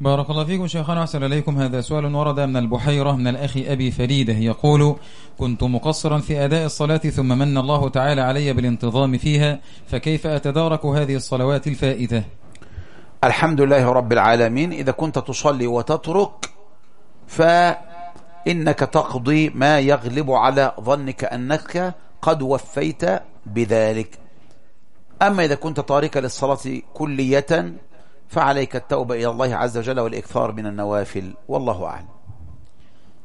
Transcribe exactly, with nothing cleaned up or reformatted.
بارك الله فيكم شيخنا وأحسن إليكم. هذا سؤال ورد من البحيرة من الأخ أبي فريدة، يقول: كنت مقصرا في أداء الصلاة ثم من الله تعالى علي بالانتظام فيها، فكيف أتدارك هذه الصلوات الفائتة؟ الحمد لله رب العالمين. إذا كنت تصلي وتترك فإنك تقضي ما يغلب على ظنك أنك قد وفيت بذلك. أما إذا كنت تاركا للصلاة كلية فعليك التوبة إلى الله عز وجل والإكثار من النوافل، والله أعلم.